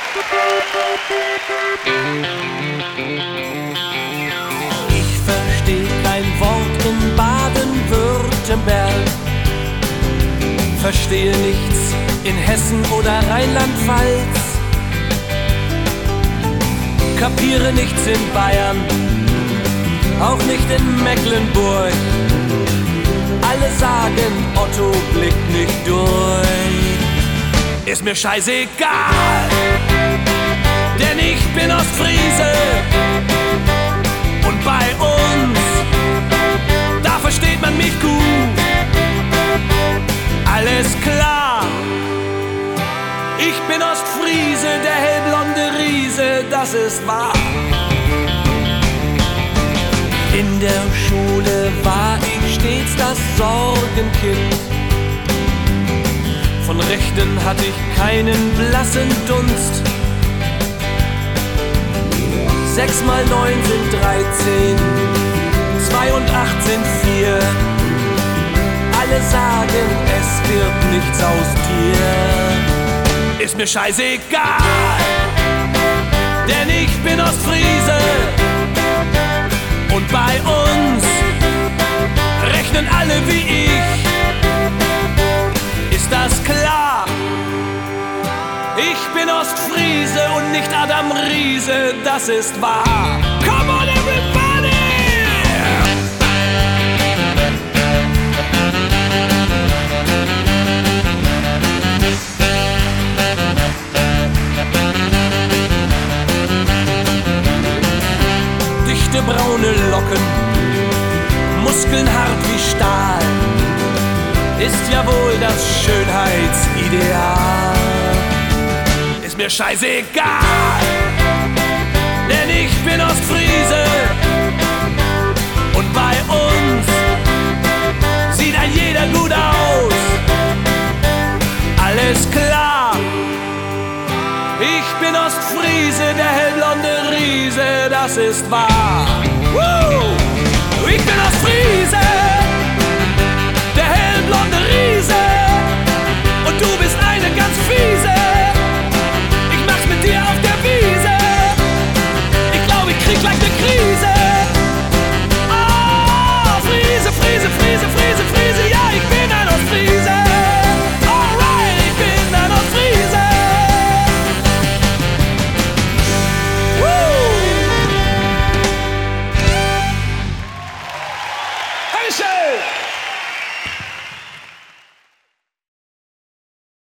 Ich versteh kein Wort in Baden-Württemberg, verstehe nichts in Hessen oder Rheinland-Pfalz, kapiere nichts in Bayern, auch nicht in Mecklenburg. Alle sagen, Otto blickt nicht durch. Ist mir scheißegal, denn ich bin Ostfriese. Und bei uns, da versteht man mich gut. Alles klar, ich bin Ostfriese, der hellblonde Riese, das ist wahr. In der Schule war ich stets das Sorgenkind. Von Rechnen hatte ich keinen blassen Dunst. 6 mal 9 sind 13, 2 und 8 sind 4. Alle sagen, es wird nichts aus dir. Ist mir scheißegal, denn ich bin Ostfriese. Und bei uns rechnen alle wie ich. Ist das klar? Ich bin Ostfriese und nicht Adam Riese, das ist wahr. Come on everybody! Dichte braune Locken, Muskeln hart wie Stahl, ist ja wohl das Schönheitsideal. Ist mir scheißegal, denn ich bin Ostfriese. Und bei uns sieht ein jeder gut aus. Alles klar, ich bin Ostfriese, der hellblonde Riese, das ist wahr. Woo! Ich bin Ostfriese.